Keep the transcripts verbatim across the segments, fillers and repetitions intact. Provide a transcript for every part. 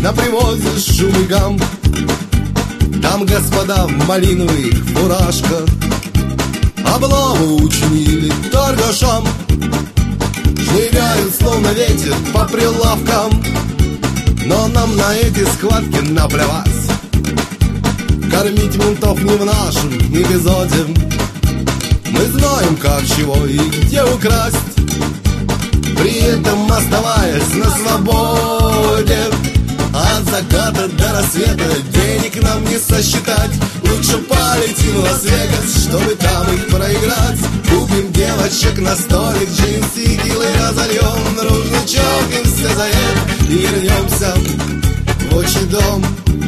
на привозе шум и гам. Там господа в малиновых фуражках облаву учинили торгашам. Шныряют словно ветер по прилавкам, но нам на эти схватки наплевать. Кормить ментов не в нашем эпизоде. Мы знаем, как, чего и где украсть, при этом оставаясь на свободе. От заката до рассвета денег нам не сосчитать. Лучше полетим в Лас-Вегас, чтобы там их проиграть. Купим девочек на столик, джинсы и килы разольем, дружно чокнемся за это и вернемся в отчий дом.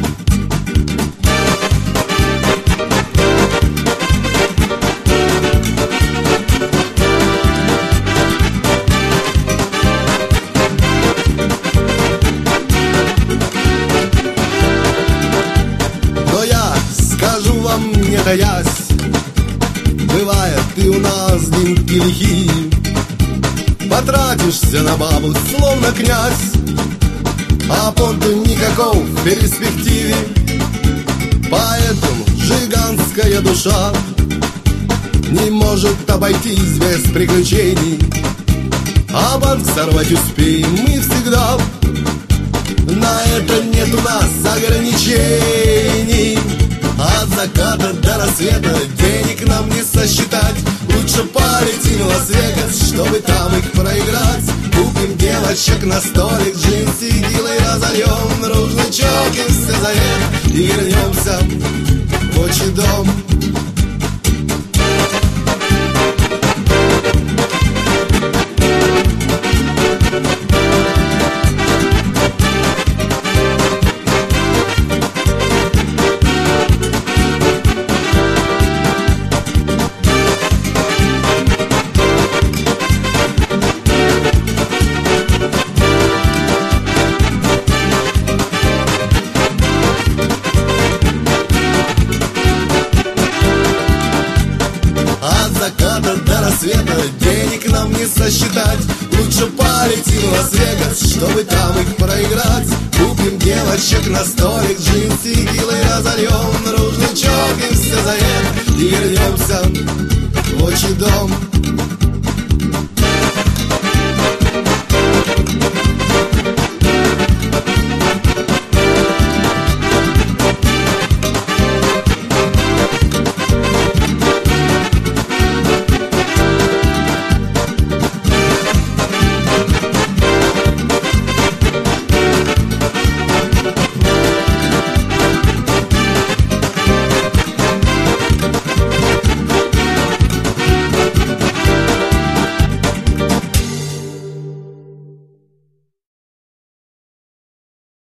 Не таясь, бывает, ты у нас деньги лихие, потратишься на бабу, словно князь, а понту никаков в перспективе. Поэтому жиганская душа не может обойтись без приключений, а банк сорвать успеем мы всегда. На это нет у нас ограничений. От заката до рассвета денег нам не сосчитать. Лучше полетим в Лас-Вегас, чтобы там их проиграть. Купим девочек на столик, джинсы и килы разольем, дружно чокнемся за это и вернемся в отчий дом. До рассвета денег нам не сосчитать. Лучше полетим в Лас-Вегас, чтобы там их проиграть. Купим девочек на столик, джинсы и килы разольем, дружно чокнемся за это и вернемся в отчий дом.